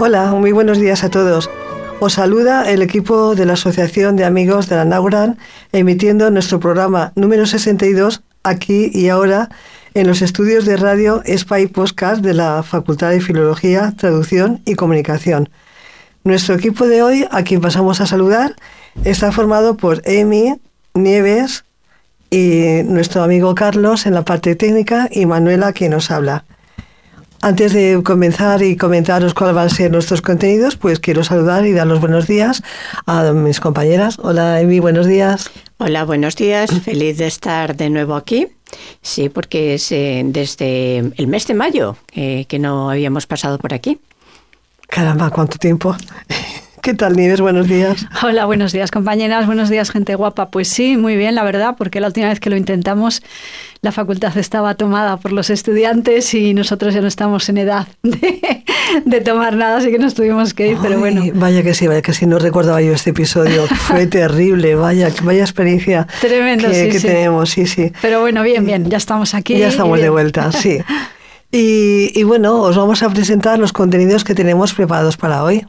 Hola, muy buenos días a todos. Os saluda el equipo de la Asociación de Amigos de la Náhuatl, emitiendo nuestro programa número 62, aquí y ahora, en los estudios de radio Espai Podcast de la Facultad de Filología, Traducción y Comunicación. Nuestro equipo de hoy, a quien pasamos a saludar, está formado por Emi, Nieves y nuestro amigo Carlos en la parte técnica y Manuela, quien nos habla. Antes de comenzar y comentaros cuáles van a ser nuestros contenidos, pues quiero saludar y dar los buenos días a mis compañeras. Hola, Emi, buenos días. Hola, buenos días. Feliz de estar de nuevo aquí. Sí, porque es desde el mes de mayo que no habíamos pasado por aquí. Caramba, ¿cuánto tiempo? ¿Qué tal, Nieves? Buenos días. Hola, buenos días, compañeras. Buenos días, gente guapa. Pues sí, muy bien, la verdad, porque la última vez que lo intentamos, la facultad estaba tomada por los estudiantes y nosotros ya no estamos en edad de tomar nada, así que nos tuvimos que ir, pero bueno. Vaya que sí, no recordaba yo este episodio. Fue terrible, vaya experiencia tremendo, que sí. tenemos, sí. Pero bueno, bien, ya estamos aquí. Ya estamos de vuelta, sí. Y bueno, os vamos a presentar los contenidos que tenemos preparados para hoy.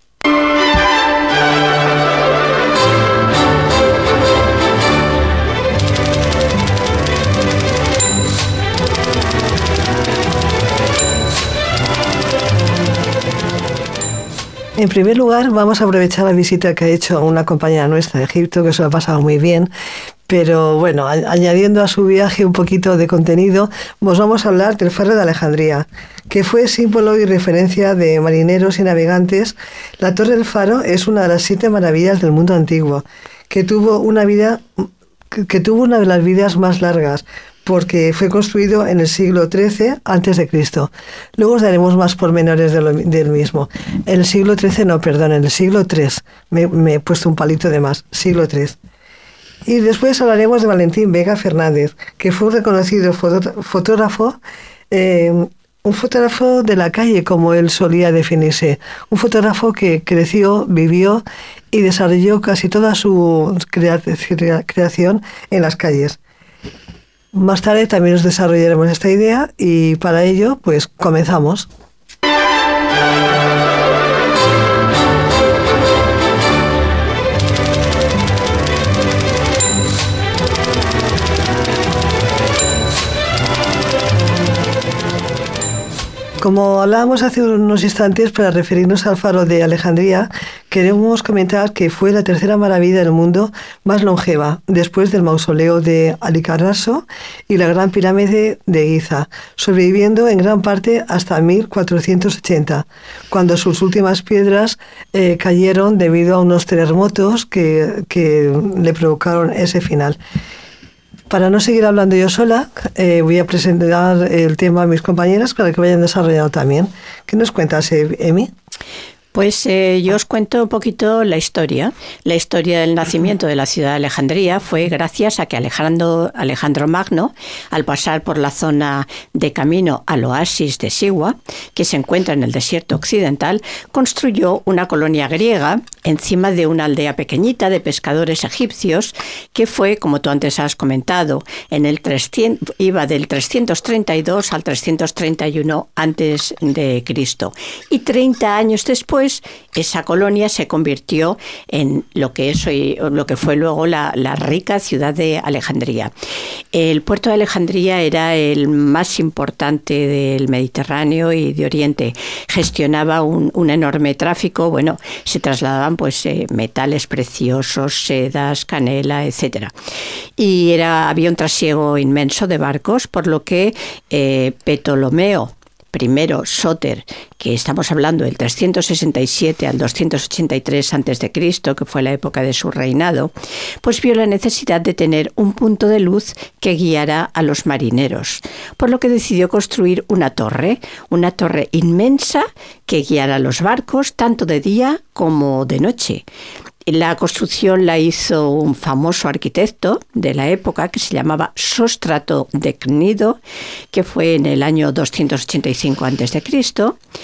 En primer lugar, vamos a aprovechar la visita que ha hecho una compañera nuestra de Egipto, que se lo ha pasado muy bien, pero bueno, añadiendo a su viaje un poquito de contenido, os vamos a hablar del Faro de Alejandría, que fue símbolo y referencia de marineros y navegantes. La Torre del Faro es una de las 7 maravillas del mundo antiguo, que tuvo una de las vidas más largas, porque fue construido en el siglo XIII a.C. Luego os daremos más pormenores del mismo. En el siglo XIII, en el siglo III. Me he puesto un palito de más, siglo III. Y después hablaremos de Valentín Vega Fernández, que fue un reconocido fotógrafo, un fotógrafo de la calle, como él solía definirse. Un fotógrafo que creció, vivió y desarrolló casi toda su creación en las calles. Más tarde también os desarrollaremos esta idea y para ello, pues comenzamos. Como hablábamos hace unos instantes, para referirnos al Faro de Alejandría, queremos comentar que fue la tercera maravilla del mundo más longeva, después del mausoleo de Halicarnaso y la Gran Pirámide de Giza, sobreviviendo en gran parte hasta 1480, cuando sus últimas piedras cayeron debido a unos terremotos que le provocaron ese final. Para no seguir hablando yo sola, voy a presentar el tema a mis compañeras para que vayan desarrollando también. ¿Qué nos cuentas, Emi? Pues yo os cuento un poquito la historia. La historia del nacimiento de la ciudad de Alejandría fue gracias a que Alejandro Magno, al pasar por la zona de camino al oasis de Siwa, que se encuentra en el desierto occidental, construyó una colonia griega encima de una aldea pequeñita de pescadores egipcios que fue, como tú antes has comentado, iba del 332 al 331 antes de Cristo. Y 30 años después, esa colonia se convirtió en lo que fue luego la rica ciudad de Alejandría. El puerto de Alejandría era el más importante del Mediterráneo y de Oriente. Gestionaba un enorme tráfico. Bueno, se trasladaban metales preciosos, sedas, canela, etcétera. Y había un trasiego inmenso de barcos, por lo que Ptolomeo I Sóter, que estamos hablando del 367 al 283 a.C., que fue la época de su reinado, pues vio la necesidad de tener un punto de luz que guiara a los marineros, por lo que decidió construir una torre inmensa que guiara a los barcos tanto de día como de noche. La construcción la hizo un famoso arquitecto de la época que se llamaba Sóstrato de Cnido, que fue en el año 285 a.C.,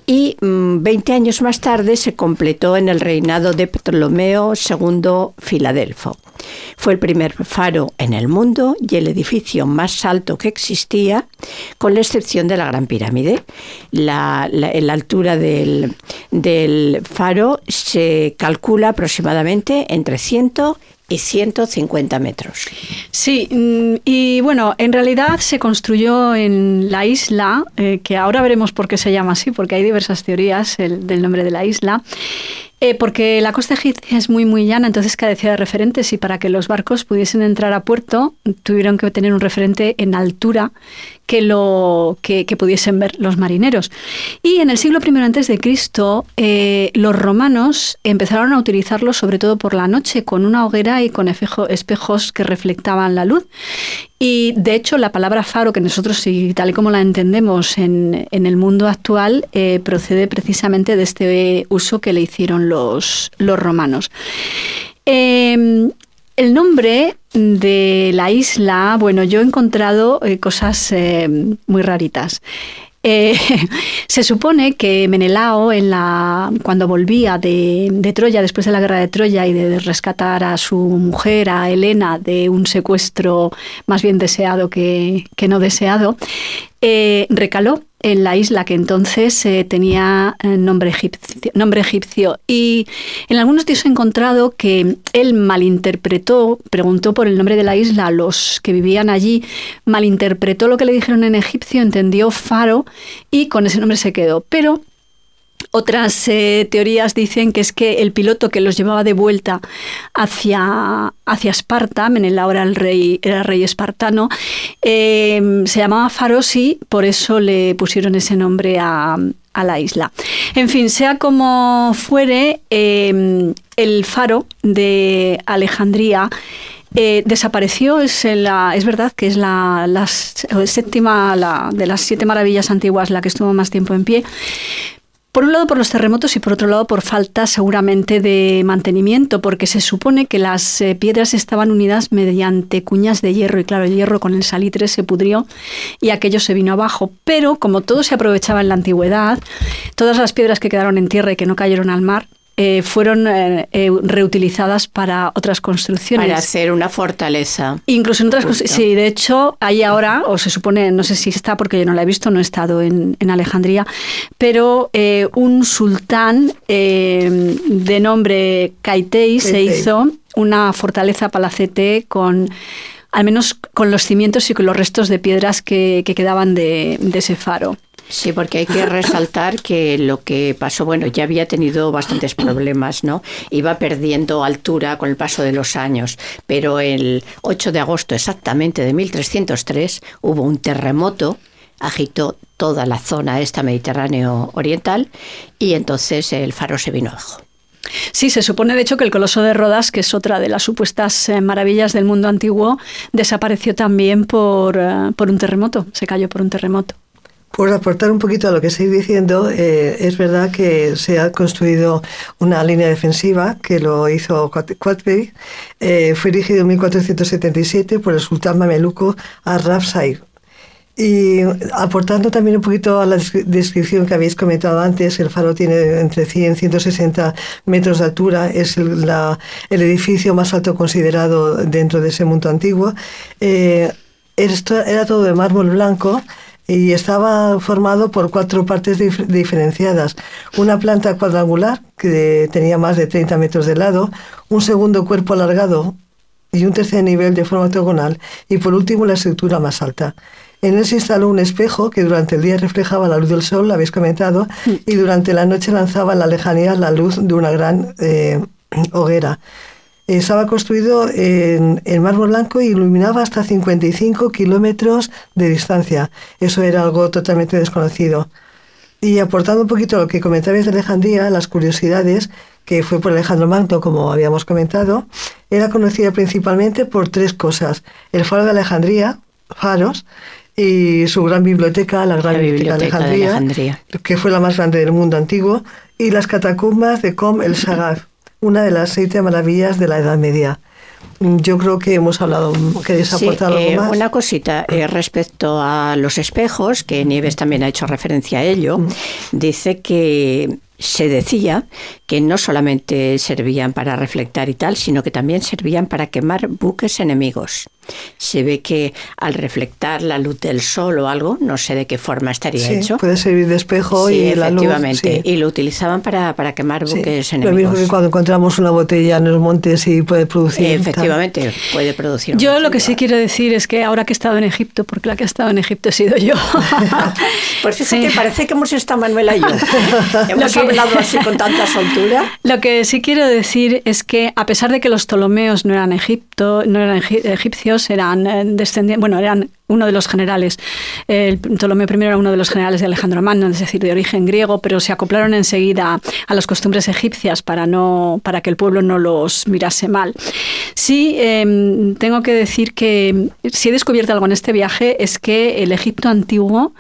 y 20 años más tarde se completó en el reinado de Ptolomeo II Filadelfo. Fue el primer faro en el mundo y el edificio más alto que existía, con la excepción de la Gran Pirámide. La altura del faro se calcula aproximadamente entre 100 y 150 metros. Sí, y bueno, en realidad se construyó en la isla, que ahora veremos por qué se llama así, porque hay diversas teorías del nombre de la isla, porque la costa egipcia es muy, muy llana, entonces carecía de referentes, y para que los barcos pudiesen entrar a puerto tuvieron que tener un referente en altura que pudiesen ver los marineros. Y en el siglo I a.C., los romanos empezaron a utilizarlo sobre todo por la noche, con una hoguera y con espejos que reflectaban la luz. Y de hecho la palabra faro, que nosotros, tal y como la entendemos en el mundo actual, procede precisamente de este uso que le hicieron los romanos. El nombre de la isla, bueno, yo he encontrado cosas muy raritas. Se supone que Menelao, cuando volvía de Troya, después de la guerra de Troya, y de rescatar a su mujer, a Helena, de un secuestro más bien deseado que no deseado, recaló en la isla que entonces tenía nombre egipcio. Y en algunos sitios he encontrado que él malinterpretó, preguntó por el nombre de la isla a los que vivían allí, malinterpretó lo que le dijeron en egipcio, entendió faro y con ese nombre se quedó. Pero otras teorías dicen que es que el piloto que los llevaba de vuelta hacia Esparta, Menelao era rey espartano, se llamaba Farosi, por eso le pusieron ese nombre a la isla. En fin, sea como fuere, el faro de Alejandría desapareció. Es verdad que es la séptima de las 7 maravillas antiguas la que estuvo más tiempo en pie. Por un lado por los terremotos y por otro lado por falta seguramente de mantenimiento, porque se supone que las piedras estaban unidas mediante cuñas de hierro, y claro, el hierro con el salitre se pudrió y aquello se vino abajo. Pero como todo se aprovechaba en la antigüedad, todas las piedras que quedaron en tierra y que no cayeron al mar fueron reutilizadas para otras construcciones. Para hacer una fortaleza. Incluso en otras cosas. Sí, de hecho, hay ahora, o se supone, no sé si está porque yo no la he visto, no he estado en Alejandría, pero un sultán de nombre Kaitei se hizo una fortaleza palacete al menos con los cimientos y con los restos de piedras que quedaban de ese faro. Sí, porque hay que resaltar que lo que pasó, bueno, ya había tenido bastantes problemas, ¿no? Iba perdiendo altura con el paso de los años, pero el 8 de agosto exactamente de 1303 hubo un terremoto, agitó toda la zona mediterráneo oriental, y entonces el faro se vino abajo. Sí, se supone de hecho que el Coloso de Rodas, que es otra de las supuestas maravillas del mundo antiguo, desapareció también por un terremoto, se cayó por un terremoto. Por aportar un poquito a lo que estáis diciendo, es verdad que se ha construido una línea defensiva que lo hizo Qautbay. Fue erigido en 1477 por el sultán mameluco Arraf Said. Y aportando también un poquito a la descripción que habéis comentado antes, el faro tiene entre 100 y 160 metros de altura, es el edificio más alto considerado dentro de ese mundo antiguo. Era todo de mármol blanco, y estaba formado por 4 partes diferenciadas. Una planta cuadrangular, que tenía más de 30 metros de lado, un segundo cuerpo alargado y un tercer nivel de forma octogonal, y por último la estructura más alta. En él se instaló un espejo que durante el día reflejaba la luz del sol, lo habéis comentado, y durante la noche lanzaba en la lejanía la luz de una gran hoguera. Estaba construido en mármol blanco y iluminaba hasta 55 kilómetros de distancia. Eso era algo totalmente desconocido. Y aportando un poquito a lo que comentabais de Alejandría, las curiosidades, que fue por Alejandro Magno, como habíamos comentado, era conocida principalmente por 3 cosas. El faro de Alejandría, faros, y su gran biblioteca, la Gran Biblioteca de Alejandría, que fue la más grande del mundo antiguo, y las catacumbas de Kom el Shagaf, una de las 7 maravillas de la Edad Media. Yo creo que hemos hablado. ¿Queréis aportar algo más? Una cosita respecto a los espejos, que Nieves también ha hecho referencia a ello. Dice que se decía que no solamente servían para reflectar y tal, sino que también servían para quemar buques enemigos. Se ve que al reflectar la luz del sol o algo, no sé de qué forma estaría hecho. Puede servir de espejo y la luz. Efectivamente, y lo utilizaban para quemar buques enemigos. Lo mismo que cuando encontramos una botella en los montes y puede producir. Efectivamente, puede producir. Yo lo que sí quiero decir es que ahora que he estado en Egipto, porque la que ha estado en Egipto he sido yo. Pues fíjate, parece que hemos estado Manuela y yo. Hemos hablado así con tanta soltura. Lo que sí quiero decir es que a pesar de que los Ptolomeos no eran egipcios, eran descendientes, bueno, eran uno de los generales. El Ptolomeo I era uno de los generales de Alejandro Magno, es decir, de origen griego, pero se acoplaron enseguida a las costumbres egipcias para que el pueblo no los mirase mal. Sí, tengo que decir que si he descubierto algo en este viaje es que el Egipto antiguo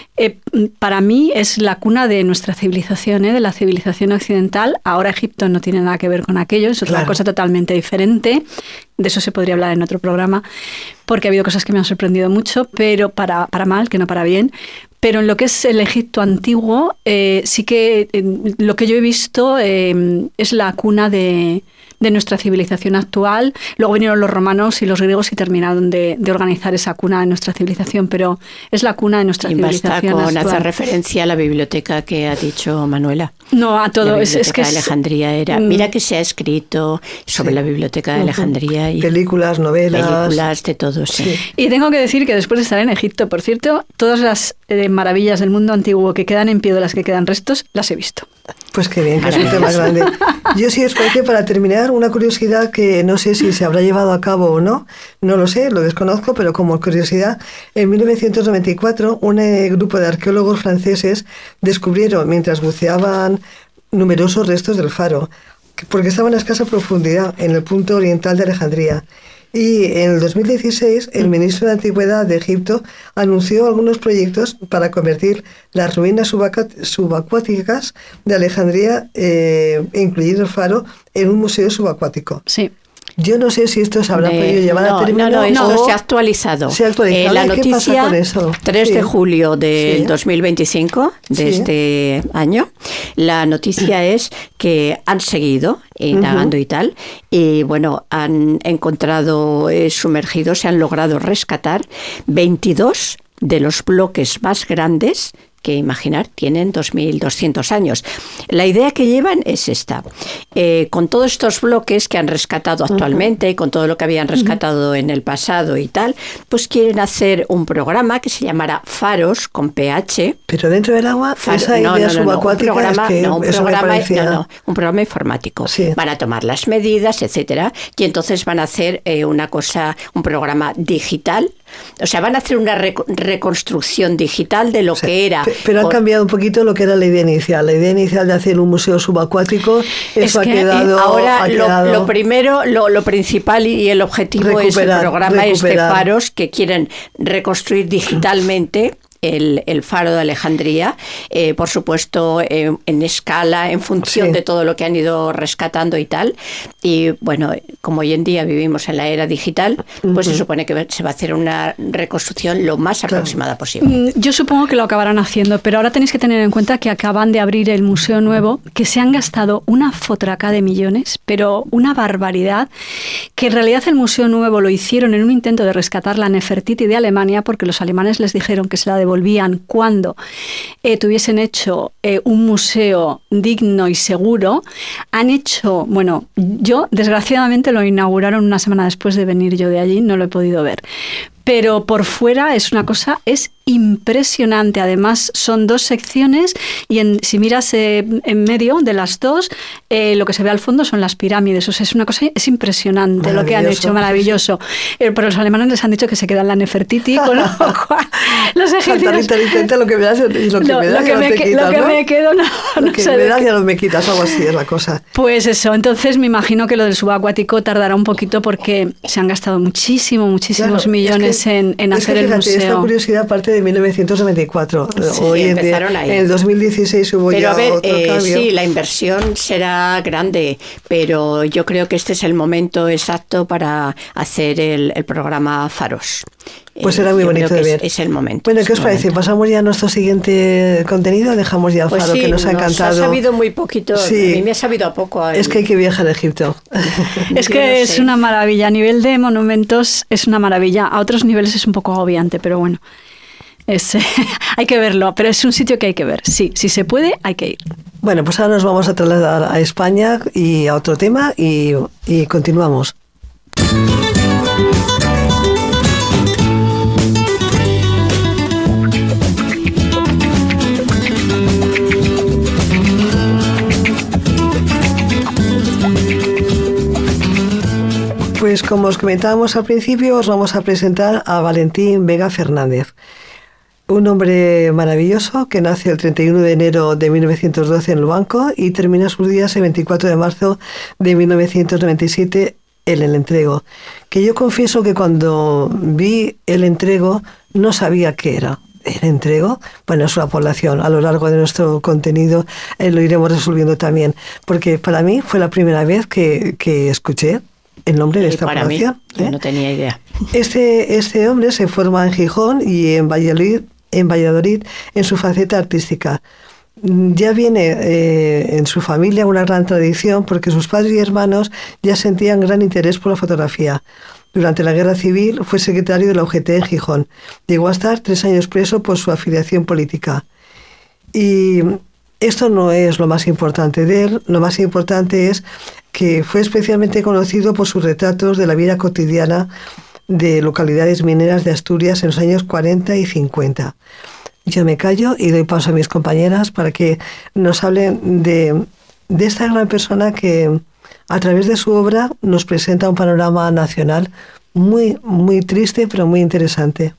para mí es la cuna de nuestra civilización, de la civilización occidental. Ahora Egipto no tiene nada que ver con aquello, es otra cosa totalmente diferente. De eso se podría hablar en otro programa, porque ha habido cosas que me han sorprendido mucho, pero para mal, que no para bien. Pero en lo que es el Egipto antiguo, sí que lo que yo he visto es la cuna de nuestra civilización actual. Luego vinieron los romanos y los griegos y terminaron de organizar esa cuna de nuestra civilización, pero es la cuna de nuestra civilización actual. Basta con hacer referencia a la biblioteca que ha dicho Manuela. No, a todo. La biblioteca de Alejandría era... Mira que se ha escrito sobre la biblioteca de Alejandría. Y películas, novelas... Películas, de todo, sí. Y tengo que decir que después de estar en Egipto, por cierto, todas las maravillas del mundo antiguo que quedan en pie, de las que quedan restos, las he visto. Pues qué bien, que es un tema grande. Yo sí os parece, para terminar, una curiosidad que no sé si se habrá llevado a cabo o no, no lo sé, lo desconozco, pero como curiosidad, en 1994 un grupo de arqueólogos franceses descubrieron, mientras buceaban, numerosos restos del faro, porque estaban a escasa profundidad en el punto oriental de Alejandría. Y en el 2016, el ministro de Antigüedad de Egipto anunció algunos proyectos para convertir las ruinas subacuáticas de Alejandría, incluido el faro, en un museo subacuático. Sí. Yo no sé si esto se habrá podido llevar a término. No, esto se ha actualizado. Se ha actualizado. La noticia, ¿qué pasa con eso? 3 de julio del 2025, de este año, la noticia es que han seguido indagando y tal, y bueno, han encontrado sumergidos, se han logrado rescatar 22 de los bloques más grandes que imaginar, tienen 2.200 años. La idea que llevan es esta. Con todos estos bloques que han rescatado actualmente y con todo lo que habían rescatado en el pasado y tal, pues quieren hacer un programa que se llamará Faros, con PH. Pero dentro del agua, esa idea subacuática un programa informático. Sí. Van a tomar las medidas, etcétera, y entonces van a hacer un programa digital. O sea, van a hacer una reconstrucción digital de lo que era. Pero han cambiado un poquito lo que era la idea inicial. La idea inicial de hacer un museo subacuático, eso ha quedado... Ahora, lo primero, lo principal y el objetivo es el programa este Faros, que quieren reconstruir digitalmente el faro de Alejandría, por supuesto en escala, en función de todo lo que han ido rescatando y tal. Y bueno, como hoy en día vivimos en la era digital, pues se supone que se va a hacer una reconstrucción lo más aproximada posible. Yo supongo que lo acabarán haciendo, pero ahora tenéis que tener en cuenta que acaban de abrir el Museo Nuevo, que se han gastado una fotraca de millones, pero una barbaridad, que en realidad el Museo Nuevo lo hicieron en un intento de rescatar la Nefertiti de Alemania, porque los alemanes les dijeron que se la devolvían cuando tuviesen hecho un museo digno y seguro. Han hecho, bueno, yo desgraciadamente lo inauguraron una semana después de venir yo de allí, no lo he podido ver. Pero por fuera es una cosa, es impresionante. Además, son 2 secciones y si miras en medio de las 2, lo que se ve al fondo son las pirámides. O sea, es una cosa, es impresionante lo que han hecho, maravilloso. Pero los alemanes les han dicho que se queda en la Nefertiti, con lo cual los egipcios... Intenta lo que me das y lo que me das ya no te quitas, ¿no? Lo que me quedo no lo que me das ya no me quitas, algo así es la cosa. Pues eso, entonces me imagino que lo del subacuático tardará un poquito porque se han gastado muchísimos millones interés en hacer el museo. Esta curiosidad parte de 1994. Sí, hoy empezaron ahí. En el 2016 hubo ya otro cambio. Sí, la inversión será grande, pero yo creo que este es el momento exacto para hacer el programa Faros. Pues era muy bonito de ver. Es el momento. Bueno, ¿qué os parece? ¿Pasamos ya a nuestro siguiente contenido? Dejamos ya el Faro, que nos ha encantado. Nos ha sabido muy poquito. Sí. A mí me ha sabido a poco. Es que hay que viajar a Egipto. Es que es una maravilla. A nivel de monumentos es una maravilla. A otros niveles es un poco agobiante, pero bueno. Hay que verlo, pero es un sitio que hay que ver. Sí, si se puede, hay que ir. Bueno, pues ahora nos vamos a trasladar a España y a otro tema y continuamos. Pues como os comentábamos al principio, os vamos a presentar a Valentín Vega Fernández. Un hombre maravilloso que nace el 31 de enero de 1912 en Luanco y termina sus días el 24 de marzo de 1997 en El Entrego. Que yo confieso que cuando vi El Entrego no sabía qué era. El Entrego, bueno, es una población. A lo largo de nuestro contenido lo iremos resolviendo también, porque para mí fue la primera vez que escuché el nombre de esta población. Yo no tenía idea. Este hombre se forma en Gijón y en Valladolid en su faceta artística. Ya viene en su familia una gran tradición porque sus padres y hermanos ya sentían gran interés por la fotografía. Durante la Guerra Civil fue secretario de la UGT en Gijón. Llegó a estar 3 años preso por su afiliación política. Y esto no es lo más importante de él. Lo más importante es que fue especialmente conocido por sus retratos de la vida cotidiana de localidades mineras de Asturias en los años 40 y 50. Yo me callo y doy paso a mis compañeras para que nos hablen de esta gran persona que a través de su obra nos presenta un panorama nacional muy, muy triste pero muy interesante.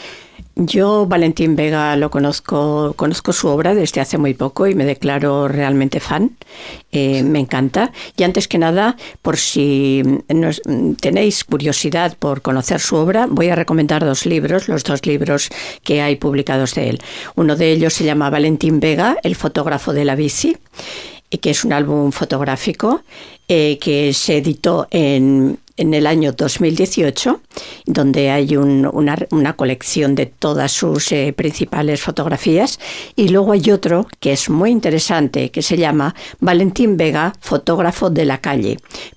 Yo, Valentín Vega, lo conozco su obra desde hace muy poco y me declaro realmente fan. Me encanta. Y antes que nada, por si tenéis curiosidad por conocer su obra, voy a recomendar 2 libros, los 2 libros que hay publicados de él. Uno de ellos se llama Valentín Vega, el fotógrafo de la bici, que es un álbum fotográfico que se editó en el año 2018, donde hay una colección de todas sus principales fotografías. Y luego hay otro que es muy interesante, que se llama Valentín Vega, fotógrafo de la calle,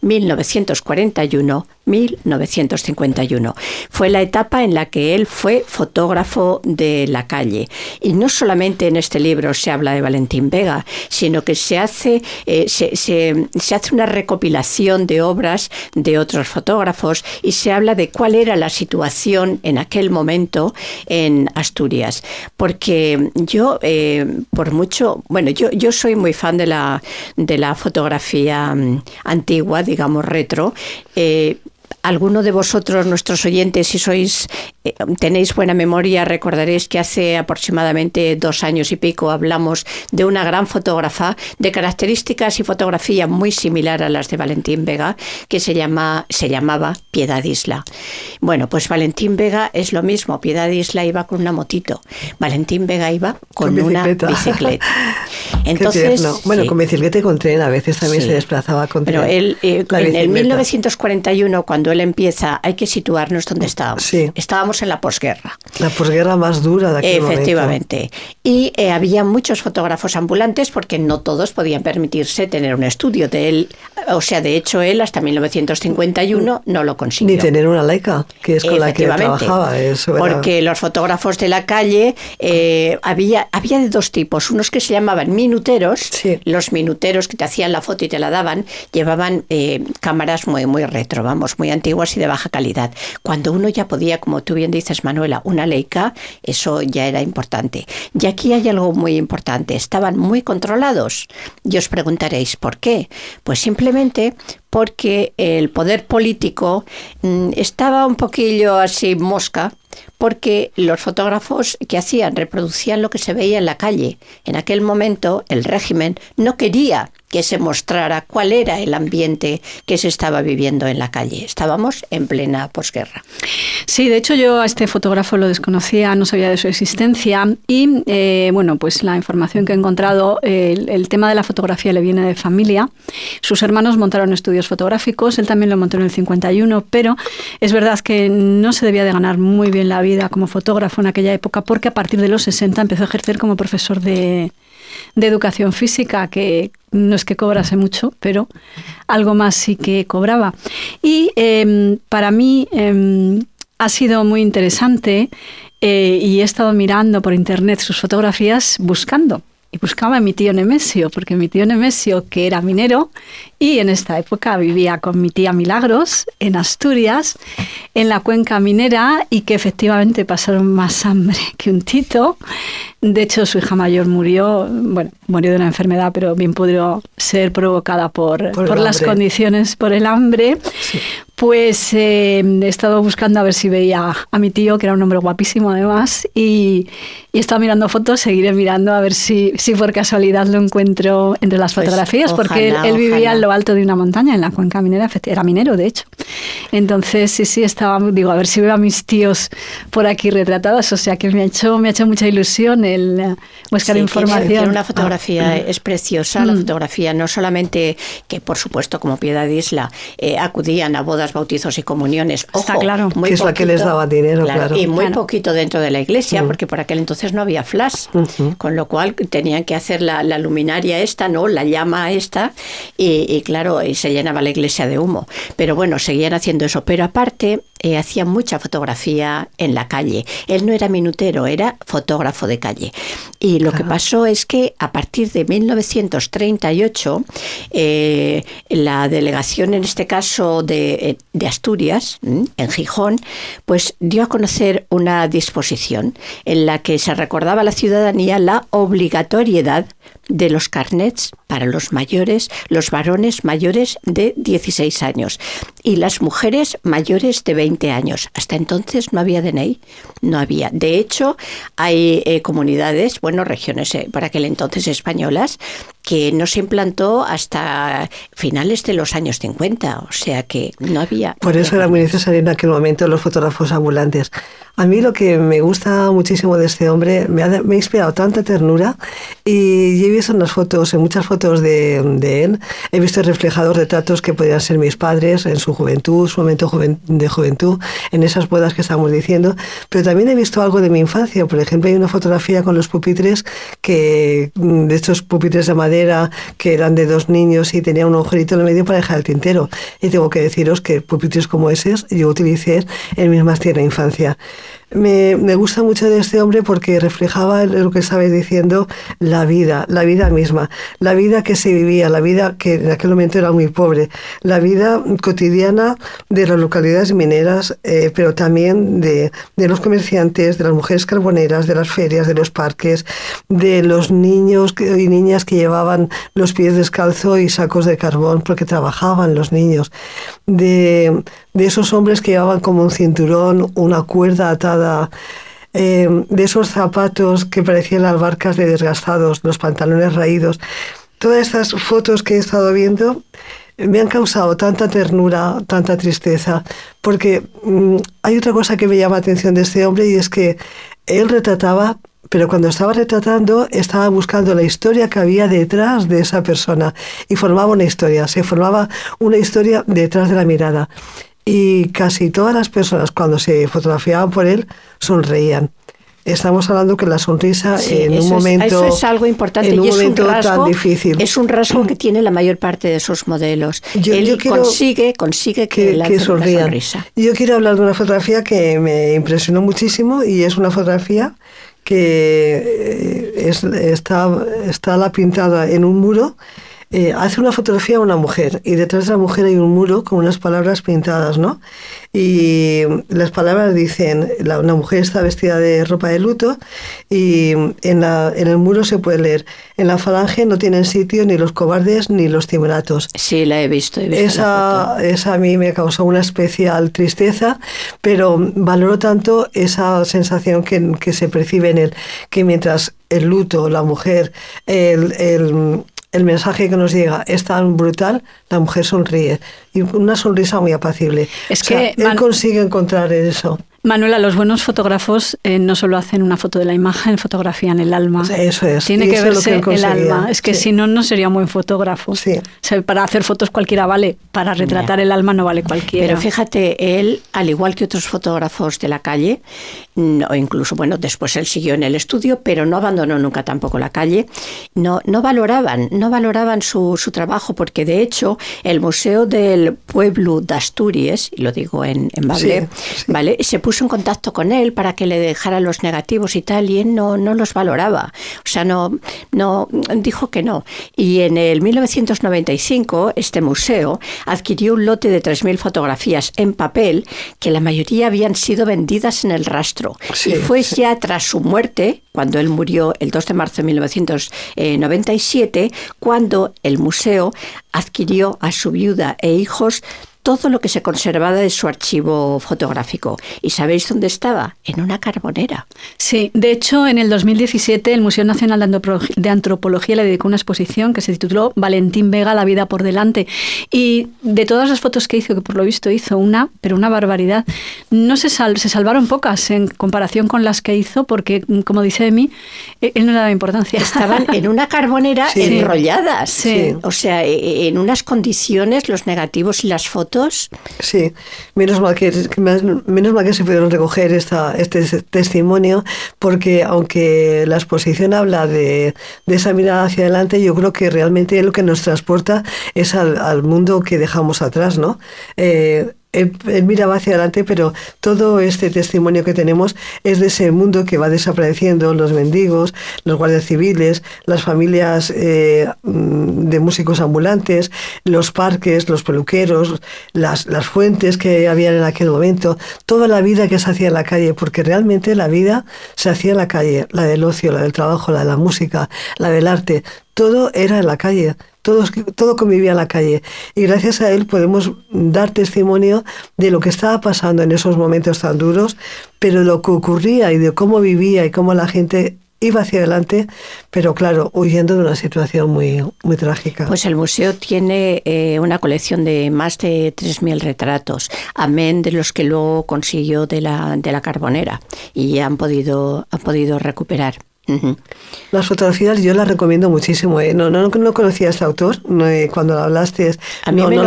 1941-1951. Fue la etapa en la que él fue fotógrafo de la calle. Y no solamente en este libro se habla de Valentín Vega, sino que se hace una recopilación de obras de otros fotógrafos y se habla de cuál era la situación en aquel momento en Asturias. Porque yo, yo soy muy fan de la fotografía antigua, digamos retro. Alguno de vosotros, nuestros oyentes, si tenéis buena memoria, recordaréis que hace aproximadamente 2 años y pico hablamos de una gran fotógrafa de características y fotografía muy similar a las de Valentín Vega, que se llamaba Piedad Isla. Bueno, pues Valentín Vega es lo mismo. Piedad Isla iba con una motito. Valentín Vega iba con una bicicleta. Entonces, bueno, sí. Con bicicleta y con tren, a veces también se desplazaba con tren. Pero él, en el 1941, cuando él empieza, hay que situarnos donde estábamos. Sí. Estábamos en la posguerra. La posguerra más dura de aquel momento. Efectivamente. Y había muchos fotógrafos ambulantes porque no todos podían permitirse tener un estudio de él. O sea, de hecho, él hasta 1951 no lo consiguió. Ni tener una Leica, que es con la que trabajaba. Eso era... Porque los fotógrafos de la calle había de 2 tipos. Unos que se llamaban minuteros. Sí. Los minuteros que te hacían la foto y te la daban, llevaban cámaras muy, muy retro, muy antiguas y de baja calidad. Cuando uno ya podía, como tú bien dices, Manuela, una Leica, eso ya era importante. Y aquí hay algo muy importante. Estaban muy controlados. Y os preguntaréis, ¿por qué? Pues simplemente porque el poder político estaba un poquillo así mosca porque los fotógrafos que hacían reproducían lo que se veía en la calle. En aquel momento el régimen no quería que se mostrara cuál era el ambiente que se estaba viviendo en la calle. Estábamos en plena posguerra. Sí, de hecho yo a este fotógrafo lo desconocía, no sabía de su existencia y bueno, pues la información que he encontrado, el tema de la fotografía le viene de familia. Sus hermanos montaron estudios fotográficos, él también lo montó en el 51, pero es verdad que no se debía de ganar muy bien la vida como fotógrafo en aquella época porque a partir de los 60 empezó a ejercer como profesor de educación física, que no es que cobrase mucho, pero algo más sí que cobraba. Y para mí ha sido muy interesante y he estado mirando por internet sus fotografías buscando. Y buscaba a mi tío Nemesio, porque mi tío Nemesio, que era minero, y en esta época vivía con mi tía Milagros, en Asturias, en la cuenca minera, y que efectivamente pasaron más hambre que un tito. De hecho, su hija mayor murió de una enfermedad, pero bien pudo ser provocada por las condiciones, por el hambre. Sí. Pues he estado buscando a ver si veía a mi tío, que era un hombre guapísimo además, y he estado mirando fotos, seguiré mirando a ver si por casualidad lo encuentro entre las fotografías, pues porque él vivía en lo alto de una montaña, en la cuenca minera, era minero de hecho. Entonces sí, estaba, a ver si veo a mis tíos por aquí retratados, o sea que me ha hecho mucha ilusión el buscar información. Tiene una fotografía, es preciosa, la fotografía, no solamente que por supuesto como Piedad Isla acudían a bodas, bautizos y comuniones. Ojo, está claro. Muy que es la que les daba dinero, claro. Y muy poquito dentro de la iglesia, porque por aquel entonces no había flash, con lo cual tenían que hacer la luminaria esta, ¿no? La llama esta, y claro, y se llenaba la iglesia de humo. Pero bueno, seguían haciendo eso. Pero aparte, hacían mucha fotografía en la calle. Él no era minutero, era fotógrafo de calle. Y lo que pasó es que a partir de 1938, la delegación, en este caso de Asturias, en Gijón, pues dio a conocer una disposición en la que se recordaba a la ciudadanía la obligatoriedad de los carnets para los mayores, los varones mayores de 16 años y las mujeres mayores de 20 años. Hasta entonces no había DNI, no había. De hecho, hay comunidades, regiones por aquel entonces españolas, que no se implantó hasta finales de los años 50, o sea que no había... Por eso era muy necesario en aquel momento los fotógrafos ambulantes. A mí lo que me gusta muchísimo de este hombre, me ha inspirado tanta ternura, y he visto en las fotos, en muchas fotos de él, he visto reflejados retratos que podrían ser mis padres en su juventud, su momento de juventud, en esas bodas que estamos diciendo, pero también he visto algo de mi infancia. Por ejemplo, hay una fotografía con los pupitres, de estos pupitres de madera que eran de dos niños y tenía un agujerito en el medio para dejar el tintero. Y tengo que deciros que pupitres como esos yo utilicé en mi más tierna infancia. Me gusta mucho de este hombre porque reflejaba lo que estabais diciendo, la vida misma, la vida que se vivía, la vida que en aquel momento era muy pobre, la vida cotidiana de las localidades mineras, pero también de los comerciantes, de las mujeres carboneras, de las ferias, de los parques, de los niños y niñas que llevaban los pies descalzos y sacos de carbón porque trabajaban los niños, de esos hombres que llevaban como un cinturón, una cuerda atada, de esos zapatos que parecían las barcas de desgastados, los pantalones raídos. Todas estas fotos que he estado viendo me han causado tanta ternura, tanta tristeza, porque hay otra cosa que me llama la atención de este hombre, y es que él retrataba, pero cuando estaba retratando estaba buscando la historia que había detrás de esa persona, y formaba una historia, se formaba una historia detrás de la mirada. Y casi todas las personas cuando se fotografiaban por él sonreían. Estamos hablando que la sonrisa en un momento... Eso es algo importante, en un y momento tan difícil. Es un rasgo que tiene la mayor parte de sus modelos. Él consigue que sonrían. La sonrisa. Yo quiero hablar de una fotografía que me impresionó muchísimo, y es una fotografía que está la pintada en un muro, hace una fotografía a una mujer y detrás de la mujer hay un muro con unas palabras pintadas, ¿no? Y las palabras dicen, una mujer está vestida de ropa de luto y en el muro se puede leer, en la falange no tienen sitio ni los cobardes ni los timeratos. Sí, la he visto Esa a mí me causó una especial tristeza, pero valoro tanto esa sensación que se percibe en él, que mientras el luto, la mujer, el mensaje que nos llega es tan brutal, la mujer sonríe. Y una sonrisa muy apacible. Es que él consigue encontrar eso. Manuela, los buenos fotógrafos no solo hacen una foto de la imagen, fotografían el alma. Eso es. Tiene que verse el alma. Es que si no, no sería un buen fotógrafo. Sí. O sea, para hacer fotos cualquiera vale, para retratar el alma no vale cualquiera. Pero fíjate, él, al igual que otros fotógrafos de la calle, o incluso, bueno, después él siguió en el estudio, pero no abandonó nunca tampoco la calle, no valoraban su trabajo, porque de hecho el Museo del Pueblo de Asturias, y lo digo en bable, ¿vale? Se puso en contacto con él para que le dejara los negativos y tal, y él no los valoraba. O sea, no dijo que no. Y en el 1995 este museo adquirió un lote de 3.000 fotografías en papel que la mayoría habían sido vendidas en el rastro. Y fue ya tras su muerte, cuando él murió el 2 de marzo de 1997, cuando el museo adquirió a su viuda e hijos todo lo que se conservaba de su archivo fotográfico. ¿Y sabéis dónde estaba? En una carbonera. Sí, de hecho, en el 2017 el Museo Nacional de Antropología le dedicó una exposición que se tituló Valentín Vega, la vida por delante. Y de todas las fotos que hizo, que por lo visto hizo pero una barbaridad, no se salvaron pocas en comparación con las que hizo, porque, como dice de mí, él no le daba importancia. Estaban en una carbonera enrolladas. Sí. O sea, en unas condiciones, los negativos y las fotos. Sí, menos mal que se pudieron recoger este testimonio, porque aunque la exposición habla de esa mirada hacia adelante, yo creo que realmente lo que nos transporta es al mundo que dejamos atrás, ¿no? Él miraba hacia adelante, pero todo este testimonio que tenemos es de ese mundo que va desapareciendo, los mendigos, los guardias civiles, las familias de músicos ambulantes, los parques, los peluqueros, las fuentes que había en aquel momento, toda la vida que se hacía en la calle, porque realmente la vida se hacía en la calle, la del ocio, la del trabajo, la de la música, la del arte, todo era en la calle. Todo convivía en la calle, y gracias a él podemos dar testimonio de lo que estaba pasando en esos momentos tan duros, pero de lo que ocurría y de cómo vivía y cómo la gente iba hacia adelante, pero claro, huyendo de una situación muy, muy trágica. Pues el museo tiene una colección de más de 3.000 retratos, amén de los que luego consiguió de la carbonera, y han podido recuperar. Uh-huh. Las fotografías yo las recomiendo muchísimo. No conocía a este autor. Cuando hablaste, a mí me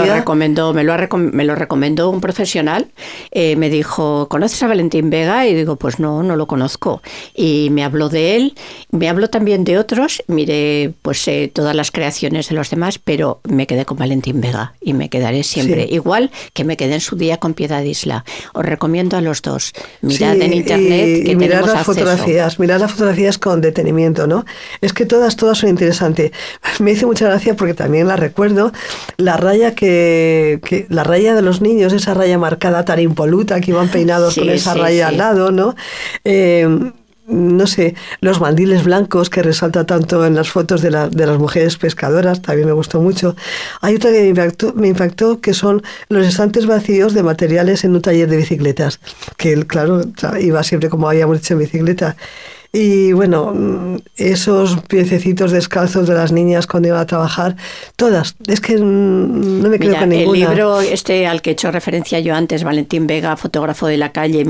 lo recomendó un profesional. Me dijo, ¿conoces a Valentín Vega? Y digo, pues no lo conozco. Y me habló de él, me habló también de otros. Miré pues todas las creaciones de los demás, pero me quedé con Valentín Vega y me quedaré siempre. Sí. Igual que me quedé en su día con Piedad Isla. Os recomiendo a los dos. Mirad en internet que mirar tenemos las fotografías, mirar las fotografías con detenimiento, ¿no? Es que todas son interesantes. Me hizo mucha gracia porque también la recuerdo, la raya la raya de los niños, esa raya marcada tan impoluta que iban peinados con esa raya al lado, ¿no? No sé, los mandiles blancos que resalta tanto en las fotos de las mujeres pescadoras, también me gustó mucho. Hay otra que me impactó, que son los estantes vacíos de materiales en un taller de bicicletas, que él, claro, iba siempre, como habíamos dicho, en bicicleta. Y bueno, esos piececitos descalzos de las niñas cuando iban a trabajar, todas, es que no me quedo con ninguna. El libro al que he hecho referencia yo antes, Valentín Vega, fotógrafo de la calle,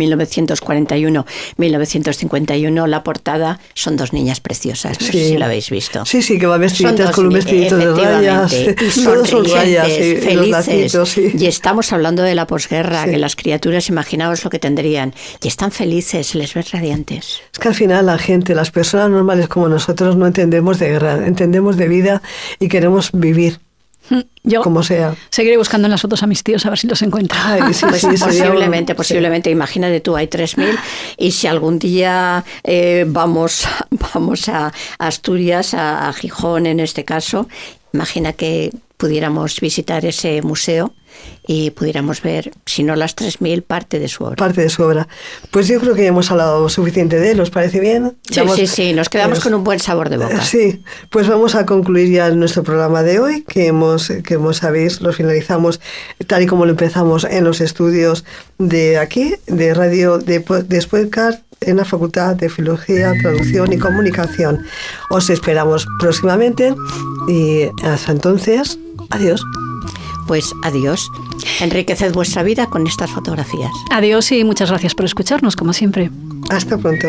1941-1951, la portada son dos niñas preciosas, no sé si lo habéis visto. Sí, que va vestiditas con un vestidito de rayas, todos son rayas, felices, los lacitos, y estamos hablando de la posguerra, que las criaturas, imaginaos lo que tendrían, y están felices, se les ve radiantes. Es que al final la gente, las personas normales como nosotros, no entendemos de guerra, entendemos de vida y queremos vivir. Yo como sea. Seguiré buscando en las fotos a mis tíos a ver si los encuentro. Pues posiblemente. Imagínate tú, hay 3.000, y si algún día vamos a Asturias, a Gijón en este caso, Imagina que pudiéramos visitar ese museo y pudiéramos ver, si no las 3.000, parte de su obra. Parte de su obra. Pues yo creo que hemos hablado suficiente de él, ¿os parece bien? Sí, nos quedamos con un buen sabor de boca. Sí, pues vamos a concluir ya nuestro programa de hoy, que sabéis, lo finalizamos tal y como lo empezamos en los estudios de aquí, de Radio de Spoilcast, en la Facultad de Filología, Traducción y Comunicación. Os esperamos próximamente y hasta entonces, adiós. Pues adiós. Enriqueced vuestra vida con estas fotografías. Adiós y muchas gracias por escucharnos, como siempre. Hasta pronto.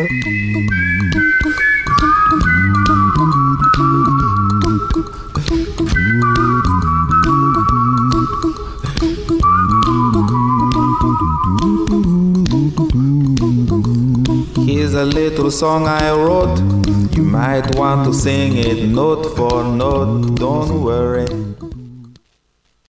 Here's a little song I wrote. You might want to sing it note for note. Don't worry.